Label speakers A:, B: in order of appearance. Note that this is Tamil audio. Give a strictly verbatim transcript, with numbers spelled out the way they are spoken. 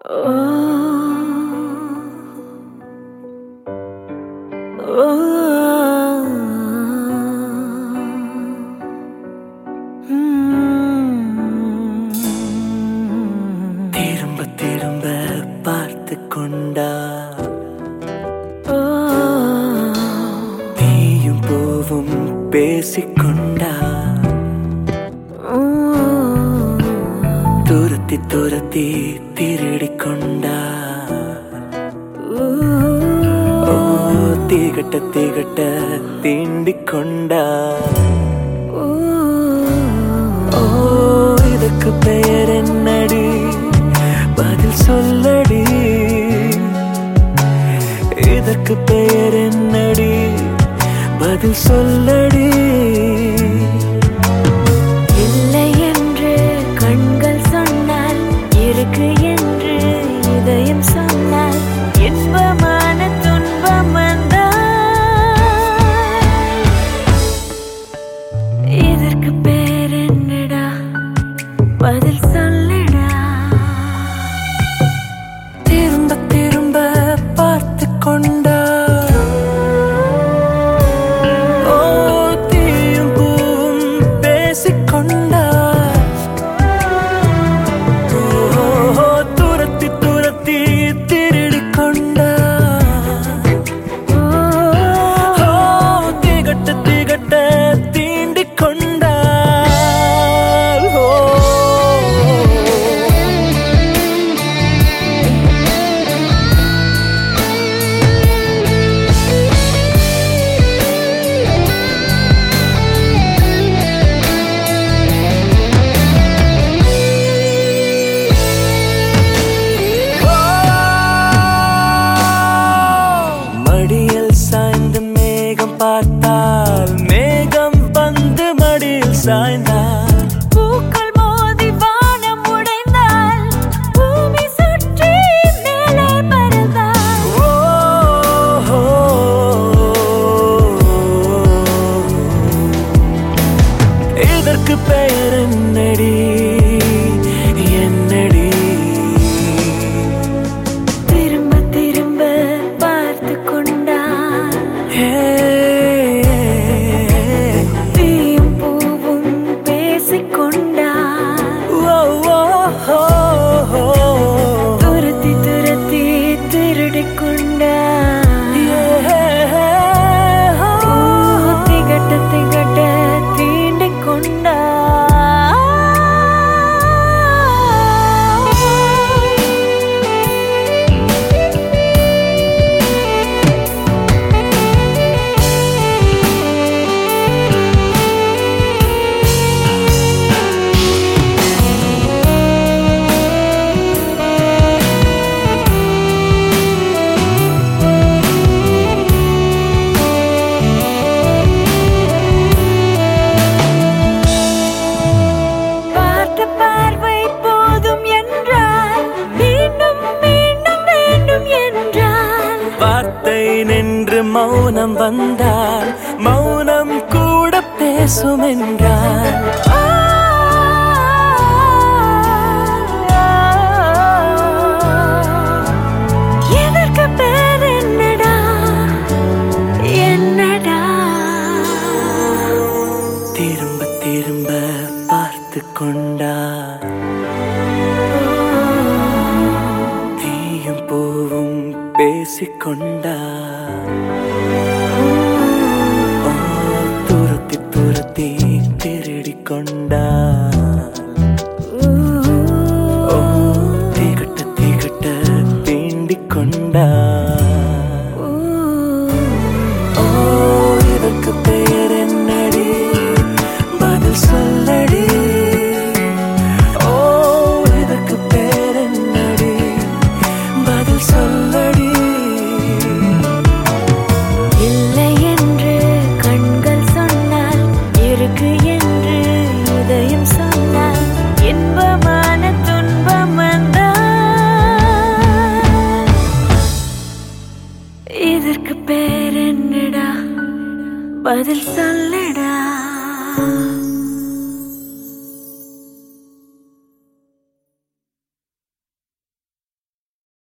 A: Oh, oh, hmm.
B: திரும்ப திரும்ப பார்த்து கொண்டா தீயும் பூவும் பேசிக்கொண்டா துரத்தி துரத்தி திருடிக் கொண்டா ஓ தீகட்ட தீகட்ட தீண்டிக் கொண்டா ஓ இதற்கு பெயர் என்னடி பதில் சொல்லடி இதற்கு பெயர் என்னடி பதில் சொல்லடி
A: இல்லை என்று கண்கள் சொன்னால் இருக்கு என்று இதயம் சொன்னால் இன்பமான துன்பம் வந்தால் இதற்கு பேர் என்னடா பதில் சொல்லடா.
B: திரும்ப திரும்ப பார்த்து கொண்டா ஓ தீயும் பூவும் பேசிக்கொண்டா ஓ துரத்தி துரத்தி திருடிக் கொண்டா ஓ திகட்ட திகட்ட தீண்டிக் கொண்டா பார்த்தால் மேகம் வந்து மடியில் சாய்ந்தால்
A: பூக்கள் மோதி வானம் உடைந்தால் பூமி சுற்றி மேலே பறந்தால்
B: ஓ இதற்கு பெயர் என்னடி என்னடி
A: திரும்ப திரும்ப பார்த்து கொண்டா துரத்தி துரத்தி திருடிக் கொண்டா திகட்ட திகட்ட தீண்டிக் கொண்டா
B: வார்த்தை நின்று மௌனம் வந்தால் மௌனம் கூட பேசும் என்றால்
A: இதற்கு பேர் என்னடா என்னடா.
B: திரும்ப திரும்ப பார்த்து கொண்டா தீயும் பூவும் பேசிக்கொண்டா ஓ துரத்தி துரத்தி திருடிக் கொண்டா ஓ திகட்ட திகட்ட தீண்டிக் கொண்டா ஓ இதற்கு பெயர் என்னடி பதில் சொல்லடி ஓ இதற்கு பெயர் என்னடி பதில் சொல்லடி.
A: இல்லை என்று கண்கள் சொன்னால் இருக்கு என்று இதயம் சொன்னால் இன்பமான துன்பம் வந்தால் இதற்கு பேர் என்னடா பதில் சொல்ல.